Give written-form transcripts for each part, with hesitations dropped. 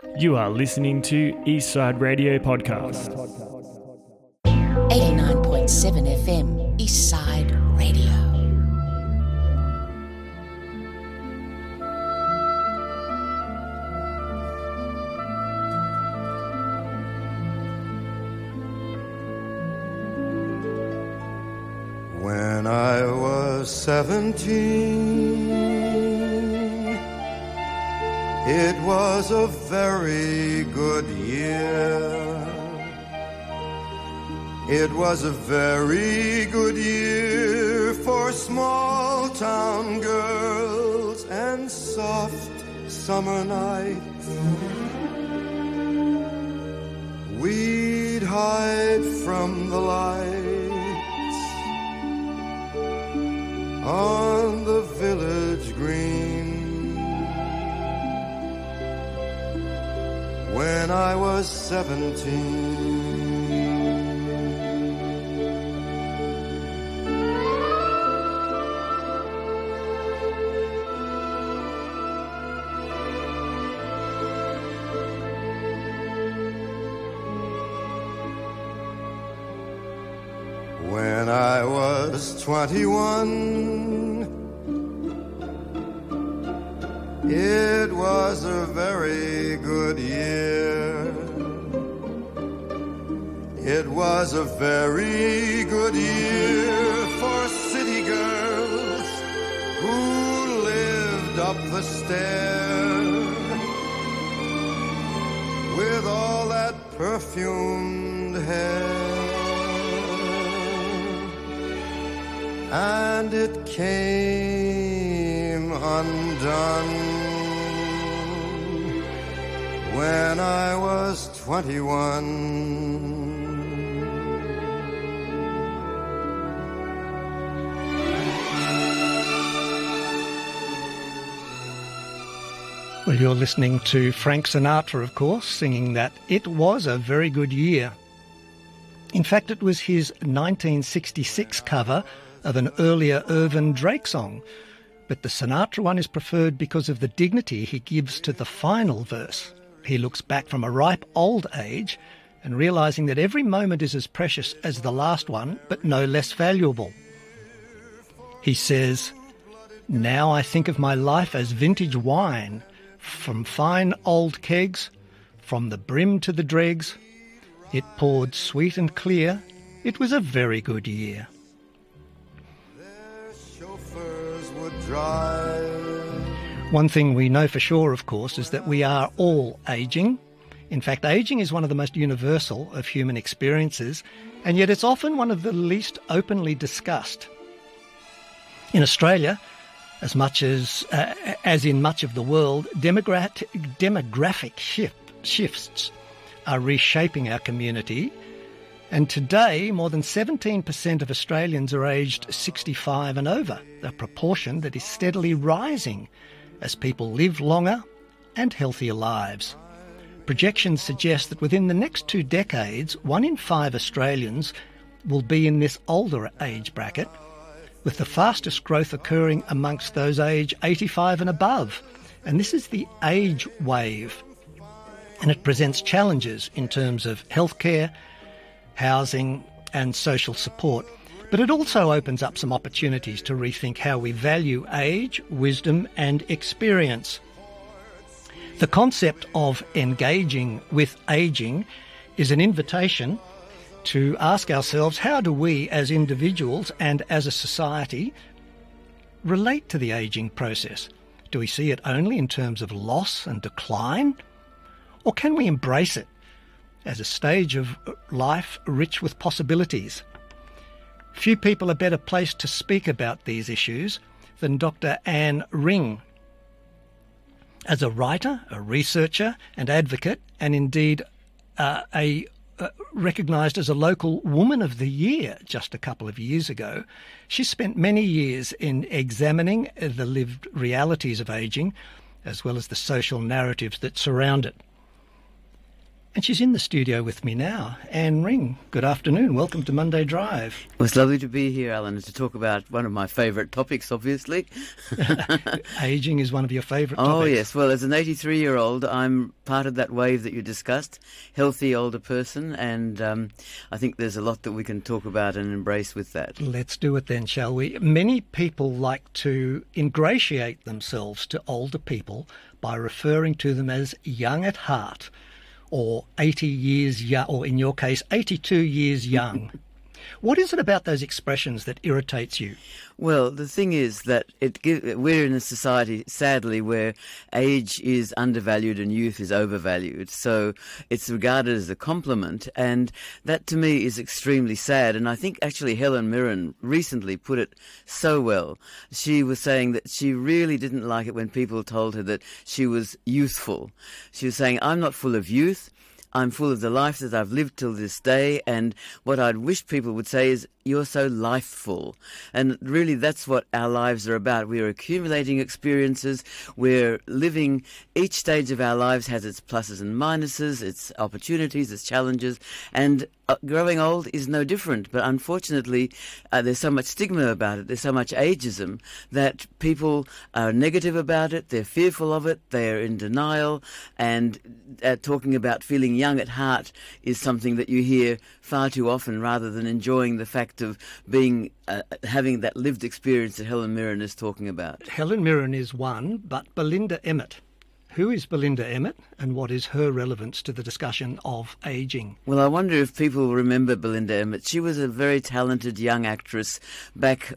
You are listening to Eastside Radio Podcast. 89.7 FM, Eastside Radio. When I was 17, it was a very good year. It was a very good year for small town girls and soft summer nights. We'd hide from the lights on the village green. When I was 17, when I was 21, it was a very good year. It was a very good year for city girls who lived up the stair with all that perfumed hair. And it came undone when I was 21. Well, you're listening to Frank Sinatra, of course, singing that It Was a Very Good Year. In fact, it was his 1966 cover of an earlier Irvin Drake song, but the Sinatra one is preferred because of the dignity he gives to the final verse. He looks back from a ripe old age and realising that every moment is as precious as the last one, but no less valuable. He says, "Now I think of my life as vintage wine, from fine old kegs, from the brim to the dregs. It poured sweet and clear. It was a very good year." One thing we know for sure, of course, is that we are all ageing. In fact, ageing is one of the most universal of human experiences, and yet it's often one of the least openly discussed. In Australia, as much as in much of the world, demographic shifts are reshaping our community. And today, more than 17% of Australians are aged 65 and over, a proportion that is steadily rising as people live longer and healthier lives. Projections suggest that within the next 2 decades, 1 in 5 Australians will be in this older age bracket, with the fastest growth occurring amongst those aged 85 and above. And this is the age wave, and it presents challenges in terms of healthcare, housing and social support. But it also opens up some opportunities to rethink how we value age, wisdom and experience. The concept of engaging with ageing is an invitation to ask ourselves, how do we as individuals and as a society relate to the ageing process? Do we see it only in terms of loss and decline? Or can we embrace it as a stage of life rich with possibilities? Few people are better placed to speak about these issues than Dr. Anne Ring. As a writer, a researcher and advocate, and indeed recognised as a local Woman of the Year just a couple of years ago, she spent many years in examining the lived realities of ageing, as well as the social narratives that surround it. And she's in the studio with me now. Anne Ring, good afternoon. Welcome to Monday Drive. Well, it's lovely to be here, Alan, and to talk about one of my favourite topics, obviously. Ageing is one of your favourite topics. Oh, yes. Well, as an 83-year-old, I'm part of that wave that you discussed, healthy older person, and I think there's a lot that we can talk about and embrace with that. Let's do it then, shall we? Many people like to ingratiate themselves to older people by referring to them as young at heart, or 80 years young, or in your case, 82 years young. What is it about those expressions that irritates you? Well, the thing is that we're in a society, sadly, where age is undervalued and youth is overvalued. So it's regarded as a compliment, and that to me is extremely sad. And I think actually Helen Mirren recently put it so well. She was saying that she really didn't like it when people told her that she was youthful. She was saying, I'm not full of youth. I'm full of the life that I've lived till this day, and what I'd wish people would say is, you're so lifeful. And really that's what our lives are about. We are accumulating experiences. We're living, each stage of our lives has its pluses and minuses, its opportunities, its challenges, and growing old is no different. But unfortunately, there's so much stigma about it, there's so much ageism, that people are negative about it, they're fearful of it, they're in denial, and talking about feeling young at heart is something that you hear far too often, rather than enjoying the fact of being having that lived experience that Helen Mirren is talking about. Helen Mirren is one, but Belinda Emmett. Who is Belinda Emmett, and what is her relevance to the discussion of ageing? Well, I wonder if people remember Belinda Emmett. She was a very talented young actress back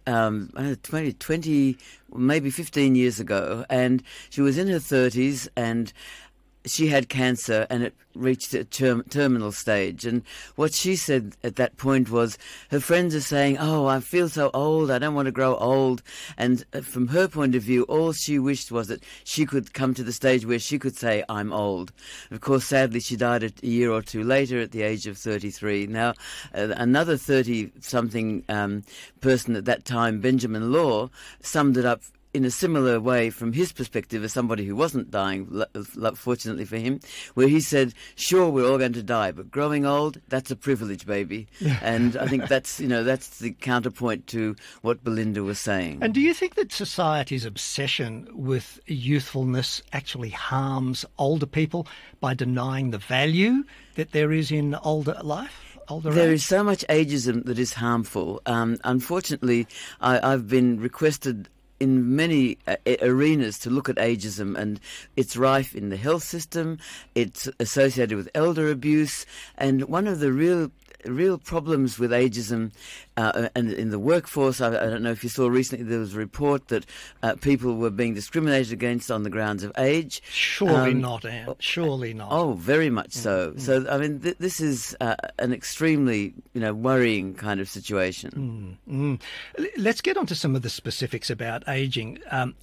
20, maybe 15 years ago, and she was in her 30s, and she had cancer, and it reached a terminal stage. And what she said at that point was, her friends are saying, oh, I feel so old, I don't want to grow old. And from her point of view, all she wished was that she could come to the stage where she could say, I'm old. Of course, sadly, she died a year or two later at the age of 33. Now, another 30-something person at that time, Benjamin Law, summed it up in a similar way from his perspective as somebody who wasn't dying, fortunately for him, where he said, sure, we're all going to die, but growing old, that's a privilege, baby. And I think that's the counterpoint to what Belinda was saying. And do you think that society's obsession with youthfulness actually harms older people by denying the value that there is in older life? There is so much ageism that is harmful. Unfortunately, I've been requested in many arenas to look at ageism, and it's rife in the health system, it's associated with elder abuse, and one of the real problems with ageism and in the workforce, I don't know if you saw recently, there was a report that people were being discriminated against on the grounds of age. Surely not, Anne. Surely not. Oh, very much so. So, I mean, this is an extremely, worrying kind of situation. Let's get on to some of the specifics about ageing.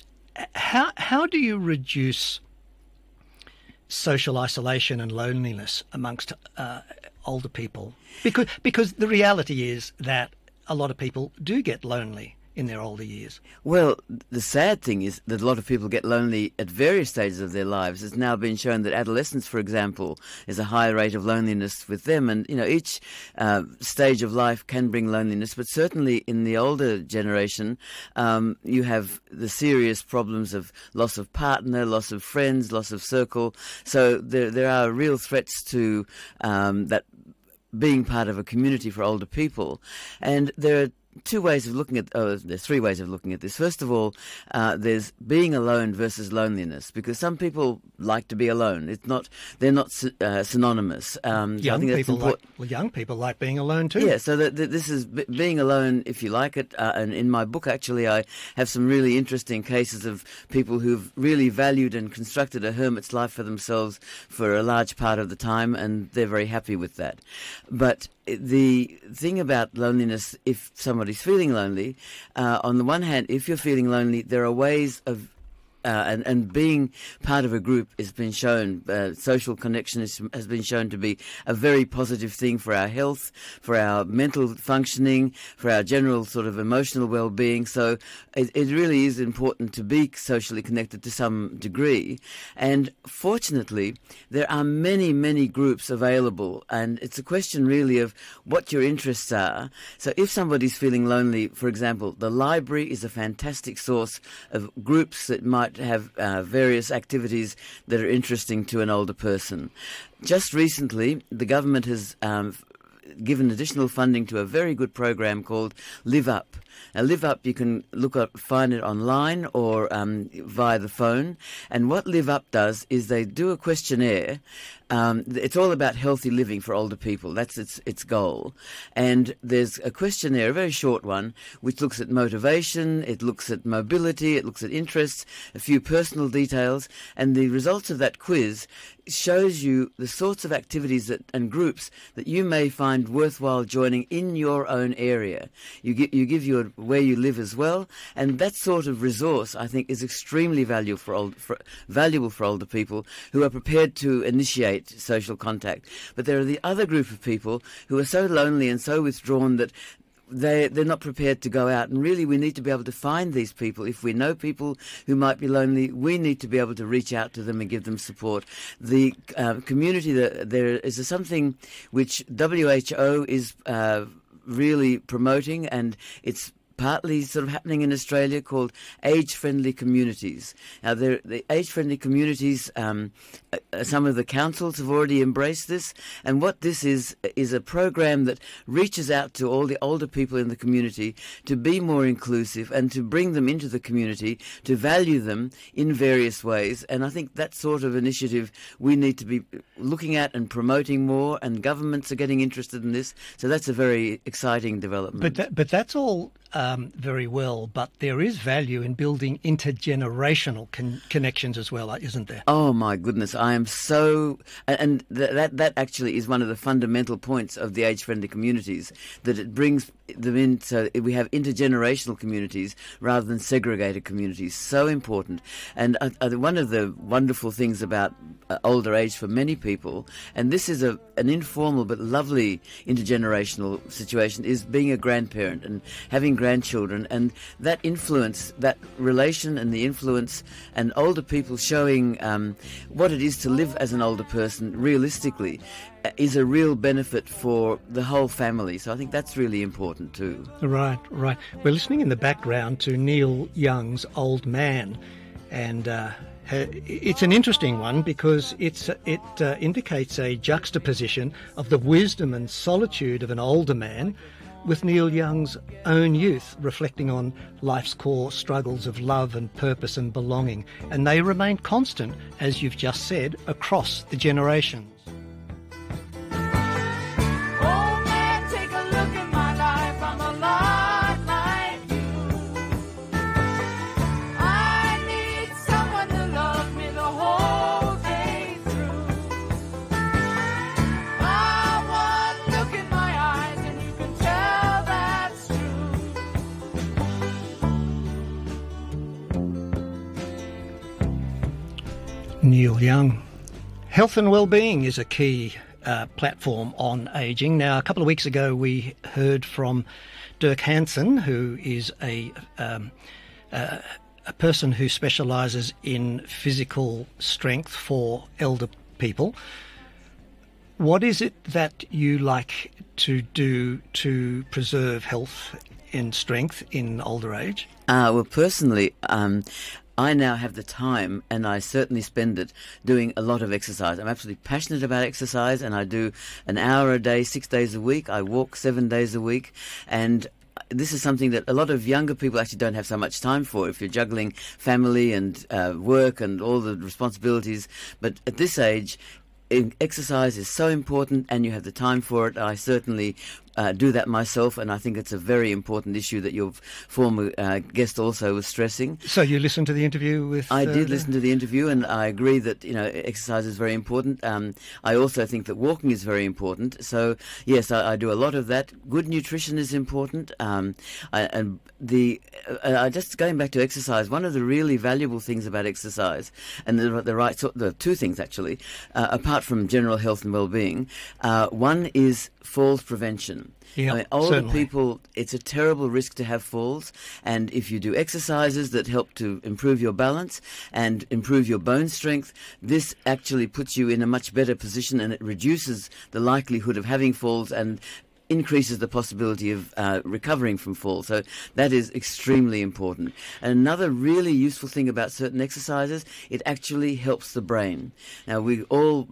How do you reduce social isolation and loneliness amongst older people? Because the reality is that a lot of people do get lonely in their older years. Well, the sad thing is that a lot of people get lonely at various stages of their lives. It's now been shown that adolescents, for example, is a higher rate of loneliness with them. And, each stage of life can bring loneliness. But certainly in the older generation, you have the serious problems of loss of partner, loss of friends, loss of circle. So there are real threats to that being part of a community for older people. And there are three ways of looking at this. First of all, there's being alone versus loneliness, because some people like to be alone. They're not synonymous. Young people like being alone too. Yeah, so this is being alone, if you like it. And in my book, actually, I have some really interesting cases of people who've really valued and constructed a hermit's life for themselves for a large part of the time, and they're very happy with that. But the thing about loneliness, if somebody's feeling lonely, on the one hand, if you're feeling lonely, there are ways of and being part of a group has been shown, social connection has been shown to be a very positive thing for our health, for our mental functioning, for our general sort of emotional well-being. So it really is important to be socially connected to some degree. And fortunately, there are many, many groups available, and it's a question really of what your interests are. So if somebody's feeling lonely, for example, the library is a fantastic source of groups that might have various activities that are interesting to an older person. Just recently, the government has given additional funding to a very good program called Live Up. Now, Live Up, you can find it online or via the phone. And what Live Up does is they do a questionnaire. It's all about healthy living for older people. That's its goal. And there's a questionnaire, a very short one, which looks at motivation, it looks at mobility, it looks at interests, a few personal details. And the results of that quiz shows you the sorts of activities and groups that you may find worthwhile joining in your own area. You give your where you live as well, and that sort of resource, I think, is extremely valuable for older people who are prepared to initiate social contact. But there are the other group of people who are so lonely and so withdrawn that they're not prepared to go out, and really we need to be able to find these people. If we know people who might be lonely, we need to be able to reach out to them and give them support. The community, there is something which WHO is really promoting, and it's partly sort of happening in Australia, called age-friendly communities. Now, the age-friendly communities, some of the councils have already embraced this, and what this is a program that reaches out to all the older people in the community to be more inclusive and to bring them into the community, to value them in various ways. And I think that sort of initiative we need to be looking at and promoting more, and governments are getting interested in this, so that's a very exciting development. But that's all very well, but there is value in building intergenerational connections as well, isn't there? Oh my goodness, I am so, and that actually is one of the fundamental points of the age-friendly communities, that it brings them in, so we have intergenerational communities rather than segregated communities. So important. And one of the wonderful things about older age for many people, and this is an informal but lovely intergenerational situation, is being a grandparent and having grandchildren, and that influence, that relation and the influence, and older people showing what it is to live as an older person realistically is a real benefit for the whole family. So I think that's really important too. Right. We're listening in the background to Neil Young's Old Man, and it's an interesting one because it indicates a juxtaposition of the wisdom and solitude of an older man with Neil Young's own youth, reflecting on life's core struggles of love and purpose and belonging. And they remain constant, as you've just said, across the generations. Neil Young. Health and well-being is a key platform on ageing. Now, a couple of weeks ago, we heard from Dirk Hansen, who is a person who specialises in physical strength for elder people. What is it that you like to do to preserve health and strength in older age? Well, personally, I now have the time, and I certainly spend it doing a lot of exercise. I'm absolutely passionate about exercise, and I do an hour a day, 6 days a week. I walk 7 days a week, and this is something that a lot of younger people actually don't have so much time for if you're juggling family and work and all the responsibilities. But at this age, exercise is so important, and you have the time for it. I certainly do that myself, and I think it's a very important issue that your former guest also was stressing. So you listened to the interview with... I did listen to the interview, and I agree that exercise is very important. I also think that walking is very important. So yes, I do a lot of that. Good nutrition is important. Just going back to exercise, one of the really valuable things about exercise, and the two things actually, apart from general health and well-being, one is falls prevention. Yeah, I mean, older certainly. people, it's a terrible risk to have falls, and if you do exercises that help to improve your balance and improve your bone strength, this actually puts you in a much better position, and it reduces the likelihood of having falls and increases the possibility of recovering from falls. So that is extremely important. And another really useful thing about certain exercises, it actually helps the brain. Now, we all,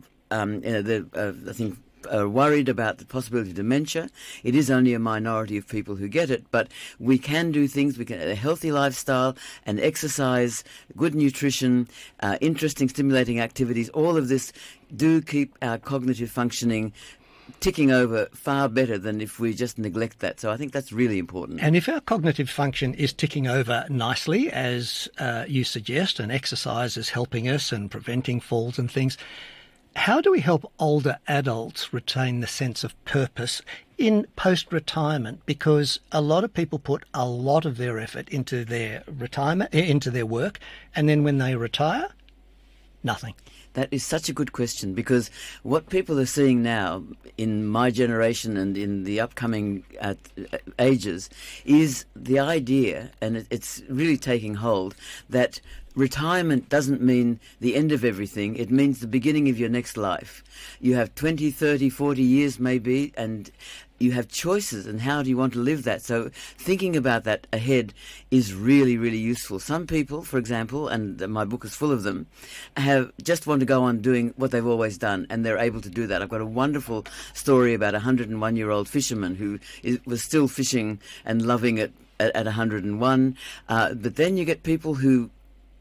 I think, are worried about the possibility of dementia. It is only a minority of people who get it, but we can do things. We can a healthy lifestyle and exercise, good nutrition, interesting, stimulating activities. All of this do keep our cognitive functioning ticking over far better than if we just neglect that. So I think that's really important. And if our cognitive function is ticking over nicely, as you suggest, and exercise is helping us and preventing falls and things, how do we help older adults retain the sense of purpose in post-retirement? Because a lot of people put a lot of their effort into their retirement, into their work, and then when they retire, nothing. That is such a good question, because what people are seeing now in my generation and in the upcoming ages is the idea, and it's really taking hold, that retirement doesn't mean the end of everything. It means the beginning of your next life. You have 20, 30, 40 years maybe, and you have choices, and how do you want to live that? So thinking about that ahead is really, really useful. Some people, for example, and my book is full of them, just want to go on doing what they've always done, and they're able to do that. I've got a wonderful story about a 101-year-old fisherman who was still fishing and loving it at 101. But then you get people who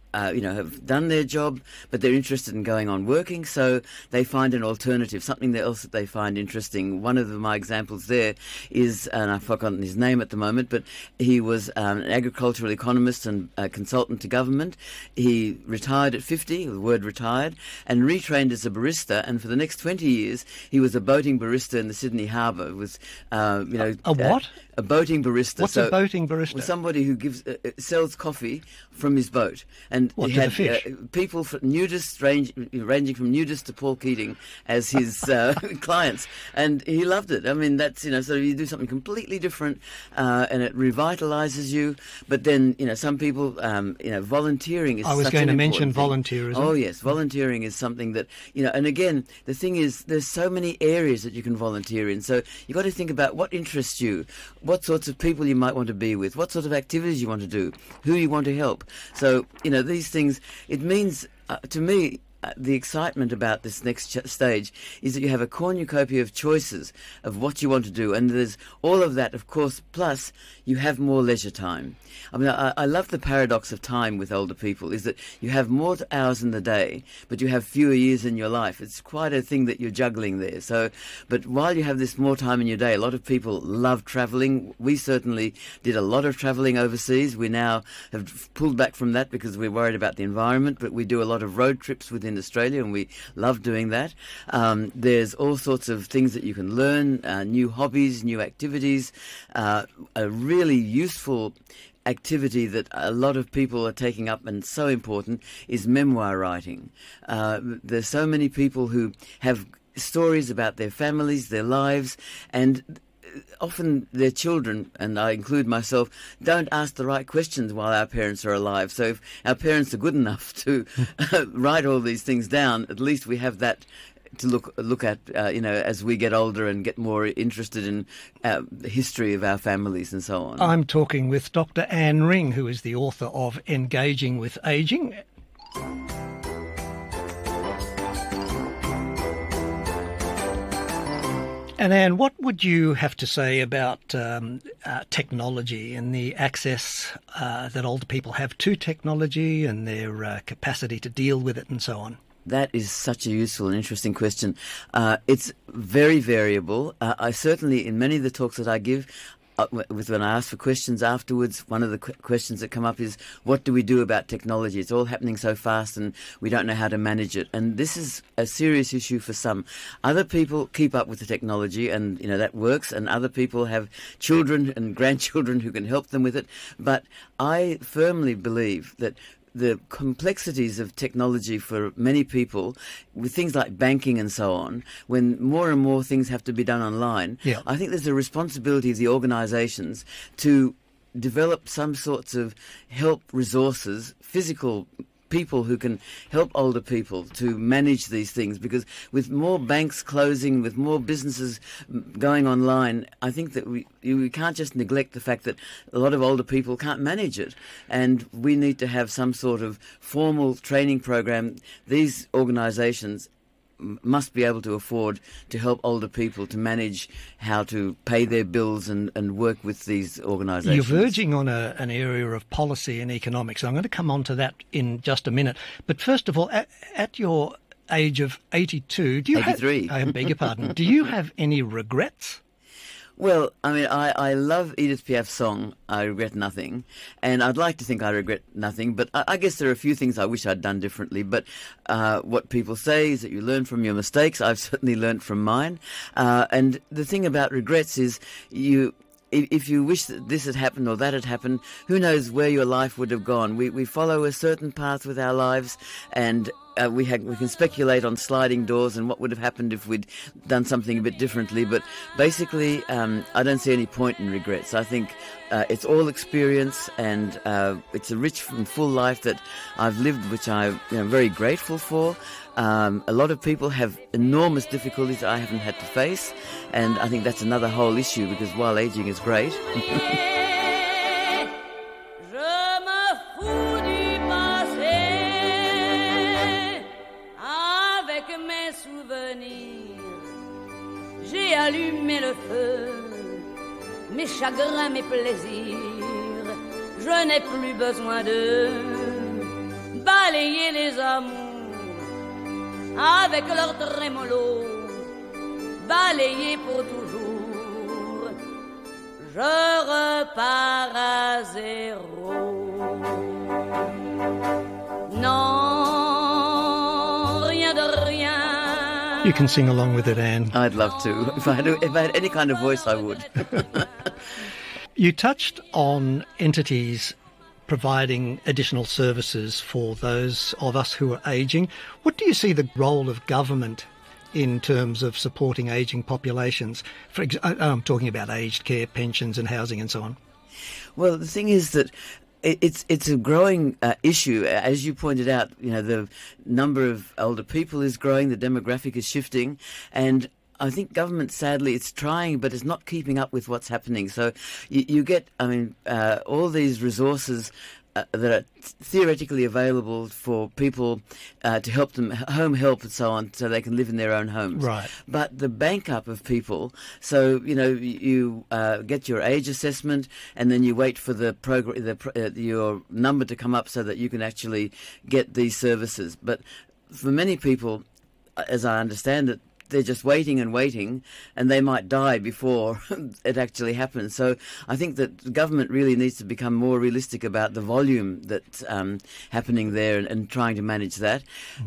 have done their job, but they're interested in going on working, so they find an alternative, something else that they find interesting. One of my examples there is, and I've forgotten his name at the moment, but he was an agricultural economist and a consultant to government. He retired at 50, the word retired, and retrained as a barista, and for the next 20 years he was a boating barista in the Sydney Harbour. With a what? A boating barista. What's a boating barista? Somebody who sells coffee from his boat. And what, he to had the fish? People, nudists ranging from nudists to Paul Keating as his clients. And he loved it. I mean, that's, so you do something completely different and it revitalizes you. But then, some people, volunteering is such an important thing. I was going to mention volunteerism. Oh, yes. Volunteering is something that, and again, the thing is, there's so many areas that you can volunteer in. So you've got to think about what interests you, what sorts of people you might want to be with, what sort of activities you want to do, who you want to help. So, these things, it means, to me, the excitement about this next stage is that you have a cornucopia of choices of what you want to do, and there's all of that, of course, plus you have more leisure time. I mean, I love the paradox of time with older people, is that you have more hours in the day, but you have fewer years in your life. It's quite a thing that you're juggling there. So, but while you have this more time in your day, a lot of people love travelling. We certainly did a lot of travelling overseas. We now have pulled back from that because we're worried about the environment, but we do a lot of road trips within Australia, and we love doing that. There's all sorts of things that you can learn, new hobbies, new activities, a really useful activity that a lot of people are taking up and so important is memoir writing. There's so many people who have stories about their families, their lives, and often their children, and I include myself, don't ask the right questions while our parents are alive. So if our parents are good enough to write all these things down, at least we have that to look at, as we get older and get more interested in the history of our families and so on. I'm talking with Dr. Anne Ring, who is the author of Engaging with Aging. And Anne, what would you have to say about technology and the access that older people have to technology and their capacity to deal with it and so on? That is such a useful and interesting question. It's very variable. I certainly, in many of the talks that I give, when I ask for questions afterwards, one of the questions that come up is, what do we do about technology? It's all happening so fast and we don't know how to manage it. And this is a serious issue for some. Other people keep up with the technology and, that works, and other people have children and grandchildren who can help them with it. But I firmly believe that the complexities of technology for many people, with things like banking and so on, when more and more things have to be done online, I think there's a responsibility of the organisations to develop some sorts of help resources, physical people who can help older people to manage these things, because with more banks closing, with more businesses going online, I think that we can't just neglect the fact that a lot of older people can't manage it, and we need to have some sort of formal training program. These organisations must be able to afford to help older people to manage how to pay their bills and work with these organisations. You're verging on an area of policy and economics. I'm going to come on to that in just a minute. But first of all, at your age of 82, do you 83. I beg your pardon. Do you have any regrets? Well, I mean, I love Edith Piaf's song, I Regret Nothing, and I'd like to think I regret nothing, but I guess there are a few things I wish I'd done differently. But what people say is that you learn from your mistakes. I've certainly learned from mine. And the thing about regrets is if you wish that this had happened or that had happened, who knows where your life would have gone. We follow a certain path with our lives, and we can speculate on sliding doors and what would have happened if we'd done something a bit differently. But basically, I don't see any point in regrets. I think it's all experience, and it's a rich and full life that I've lived, which I'm very grateful for. A lot of people have enormous difficulties I haven't had to face, and I think that's another whole issue, because while aging is great... J'ai allumé le feu, mes chagrins, mes plaisirs. Je n'ai plus besoin de balayer les amours avec leur trémolo, balayer pour toujours. Je repars à zéro. Non, rien de rien. You can sing along with it, Anne. I'd love to. If I had any kind of voice, I would. You touched on entities providing additional services for those of us who are ageing. What do you see the role of government in terms of supporting ageing populations? I'm talking about aged care, pensions and housing and so on. Well, the thing is that it's a growing issue. As you pointed out, the number of older people is growing, the demographic is shifting, and I think government, sadly, it's trying, but it's not keeping up with what's happening. So you get, all these resources that are theoretically available for people to help them, home help and so on, so they can live in their own homes. Right. But the bank up of people, so, you get your age assessment and then you wait for your number to come up so that you can actually get these services. But for many people, as I understand it, they're just waiting and waiting, and they might die before it actually happens. So I think that the government really needs to become more realistic about the volume that's happening there and trying to manage that.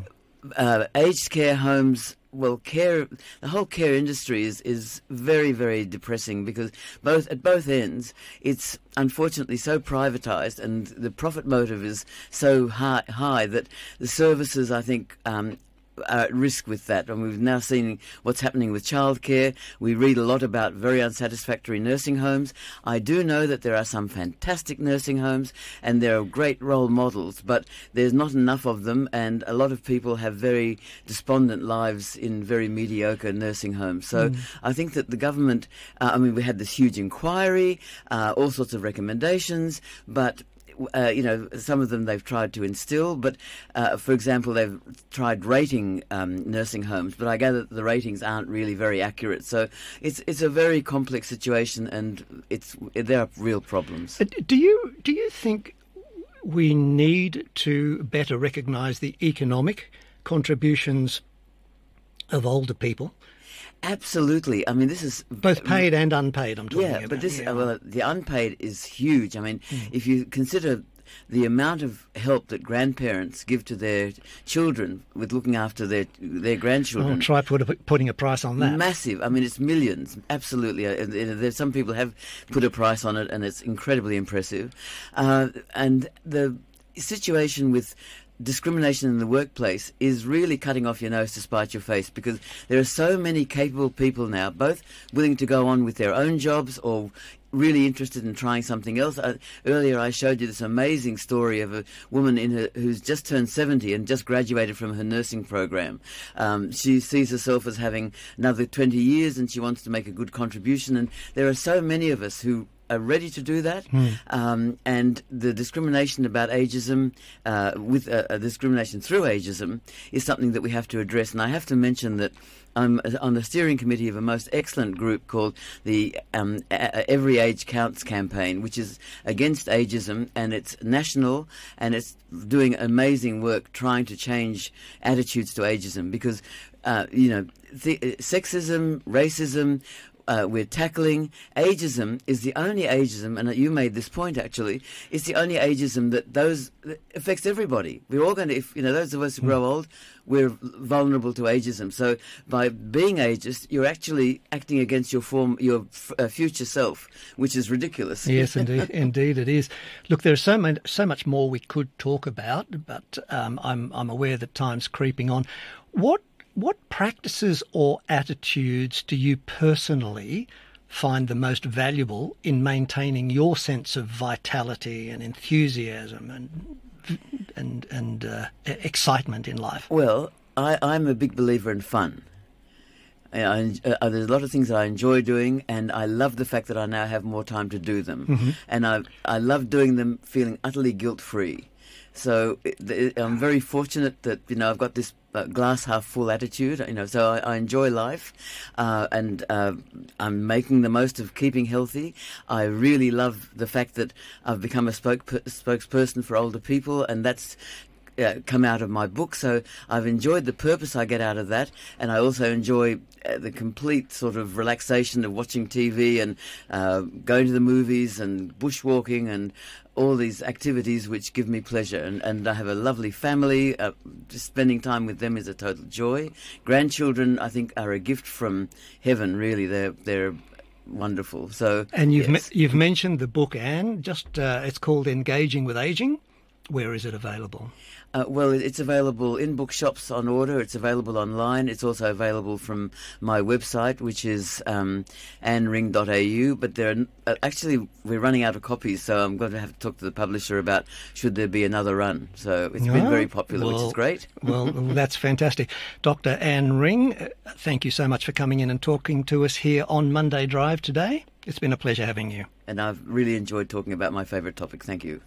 Aged care homes, the whole care industry is very, very depressing, because at both ends, it's unfortunately so privatised, and the profit motive is so high that the services, I think, are at risk with that. And we've now seen what's happening with childcare. We read a lot about very unsatisfactory nursing homes. I do know that there are some fantastic nursing homes and there are great role models, but there's not enough of them, and a lot of people have very despondent lives in very mediocre nursing homes. So I think that the government, we had this huge inquiry, all sorts of recommendations, but some of them they've tried to instill, but for example, they've tried rating nursing homes, but I gather that the ratings aren't really very accurate. So it's a very complex situation, and there are real problems. Do you think we need to better recognise the economic contributions of older people. Absolutely. I mean, this is Both paid and unpaid, I'm talking yeah, about. but this well, the unpaid is huge. I mean, if you consider the amount of help that grandparents give to their children with looking after their grandchildren. I'll try putting a price on that. Massive. I mean, it's millions. Absolutely. There's some people have put a price on it, and it's incredibly impressive. And the situation with discrimination in the workplace is really cutting off your nose to spite your face, because there are so many capable people now, both willing to go on with their own jobs or really interested in trying something else. Earlier I showed you this amazing story of a woman who's just turned 70 and just graduated from her nursing program. She sees herself as having another 20 years and she wants to make a good contribution, and there are so many of us who are ready to do that. And the discrimination about ageism, with discrimination through ageism, is something that we have to address. And I have to mention that I'm on the steering committee of a most excellent group called the Every Age Counts campaign, which is against ageism, and it's national, and it's doing amazing work trying to change attitudes to ageism, because sexism, racism, we're tackling. Ageism is the only ageism, and you made this point actually, it's the only ageism that affects everybody. We're all going to, if those of us who grow old, we're vulnerable to ageism. So by being ageist, you're actually acting against your future self, which is ridiculous. Yes, indeed it is. Look, there's so much more we could talk about, but I'm aware that time's creeping on. What practices or attitudes do you personally find the most valuable in maintaining your sense of vitality and enthusiasm and excitement in life? Well, I'm a big believer in fun. There's a lot of things that I enjoy doing, and I love the fact that I now have more time to do them. And I love doing them feeling utterly guilt-free. So I'm very fortunate that I've got this glass half full attitude. So I enjoy life, and I'm making the most of keeping healthy. I really love the fact that I've become a spokesperson for older people, and that's come out of my book. So I've enjoyed the purpose I get out of that, and I also enjoy the complete sort of relaxation of watching TV and going to the movies and bushwalking and all these activities which give me pleasure. And I have a lovely family. Just spending time with them is a total joy. Grandchildren, I think, are a gift from heaven, really. They're wonderful. So, and you've mentioned the book, Anne. It's called Engaging with Aging. Where is it available? Well, it's available in bookshops on order. It's available online. It's also available from my website, which is annring.au. But we're running out of copies, so I'm going to have to talk to the publisher about should there be another run. So it's been very popular, which is great. Well, that's fantastic. Dr. Anne Ring, thank you so much for coming in and talking to us here on Monday Drive today. It's been a pleasure having you. And I've really enjoyed talking about my favourite topic. Thank you.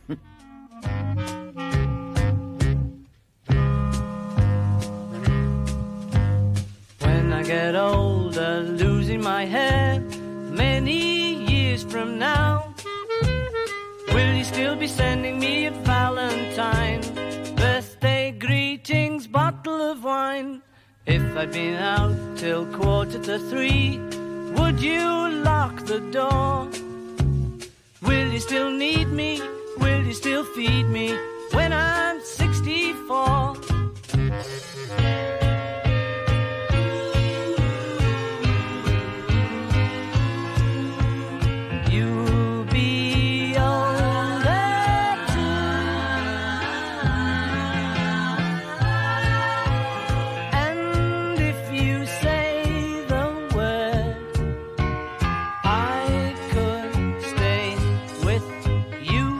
When I get older, losing my hair, many years from now, will you still be sending me a Valentine, birthday greetings, bottle of wine? If I'd been out till 2:45, would you lock the door? Will you still need me? Will you still feed me when I'm 64? You'll be older too, and if you say the word, I could stay with you.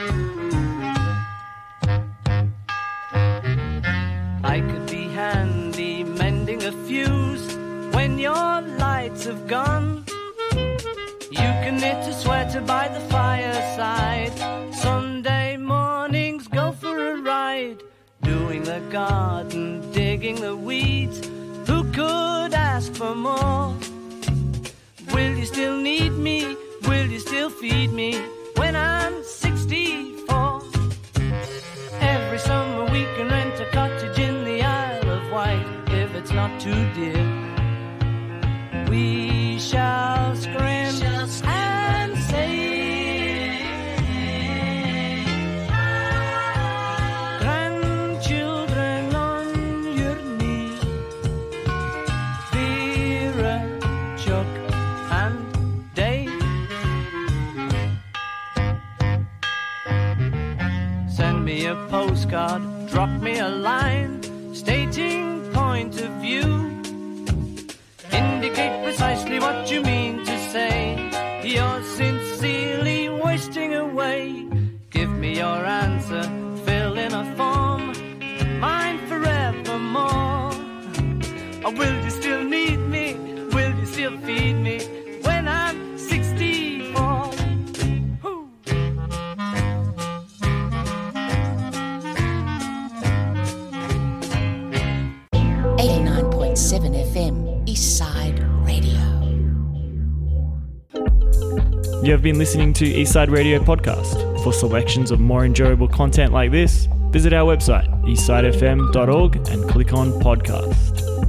I could be handy mending a fuse when your lights have gone. You can knit a sweater by the fireside. Sunday mornings go for a ride, doing the garden, digging the weeds. Who could ask for more? Will you still need me? Will you still feed me when I'm 64? Every summer we can rent a cottage in the Isle it's not too dear. We shall scream and say, grandchildren on your knee, Vera, Chuck and Dave. Send me a postcard, drop me a line, stating point of view. Indicate precisely what you mean to say. You're sincerely wasting away. Give me your answer, fill in a form, mine forevermore. Or will you still need me? Will you still feed me when I'm 64? 89.7 FM, Eastside Radio. You have been listening to Eastside Radio Podcast. For selections of more enjoyable content like this, visit our website, eastsidefm.org, and click on Podcast.